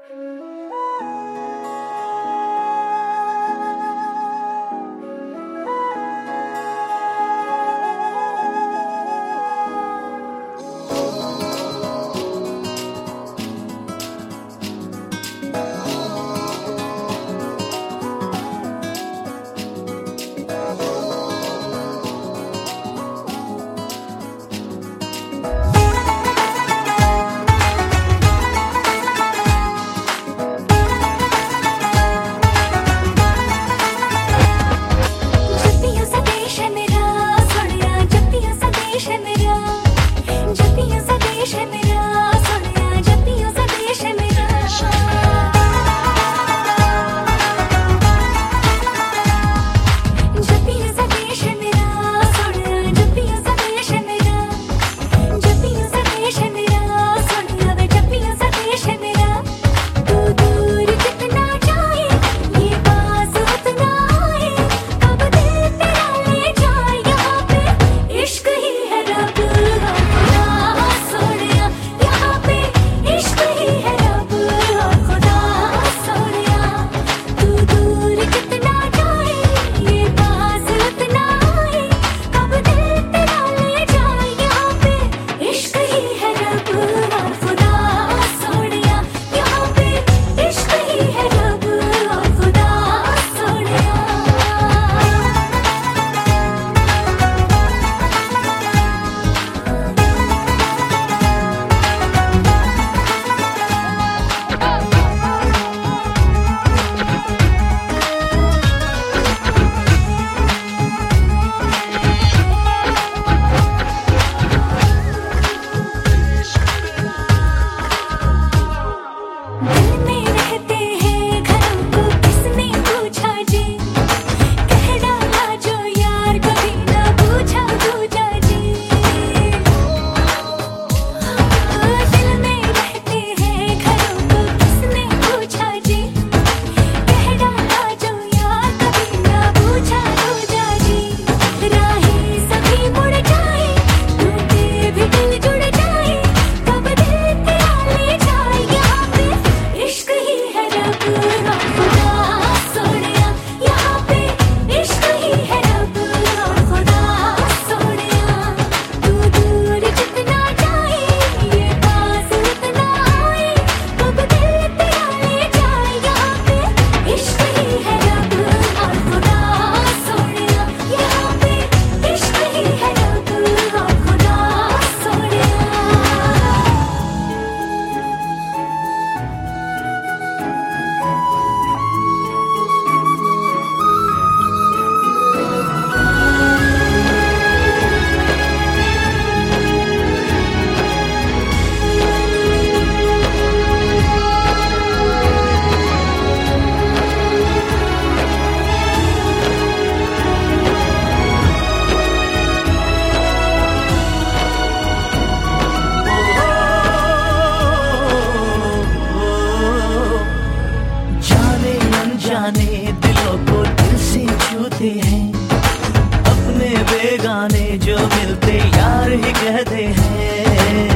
कहते हैं,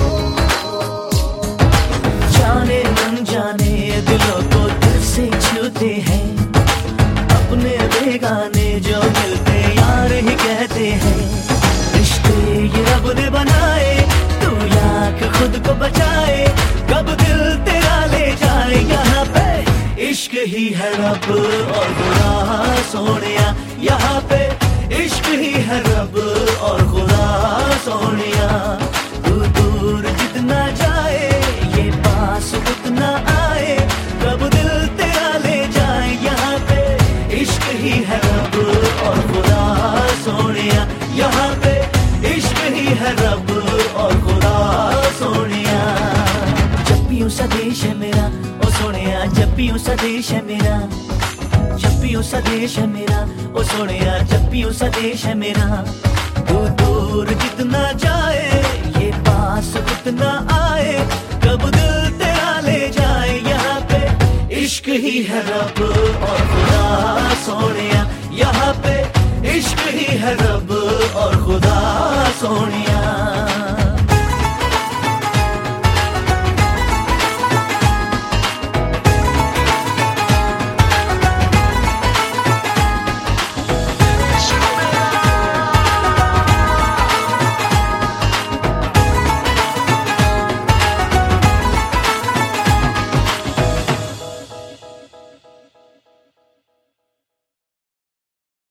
जाने अनजाने दिलों को दिल से छूते हैं, अपने बेगाने जो मिलते यार ही कहते हैं। रिश्ते ये रब ने बनाए, तू लाख खुद को बचाए, कब दिल तेरा ले जाए यहाँ पे। इश्क ही है रब और खुदा सोनिया, यहाँ पे इश्क ही है रब और खुदा सोनिया। तू दूर जितना जाए ये पास उतना आए, कब दिल तेरा ले जाए यहाँ पे। इश्क ही है रब और खुदा सोनिया, यहाँ पे इश्क ही है रब और खुदा सोनिया। जब भी सा देश है मेरा ओ सोनिया, जब भी सा देश है मेरा, जब भी सा देश है मेरा ओ सोनिया, जब भी सा देश है मेरा। तू दूर जितना जाए ये पास उतना आए, कब दिल तेरा ले जाए यहाँ पे। इश्क ही है रब और खुदा सोनिया, यहाँ पे इश्क ही है रब और खुदा सोनिया।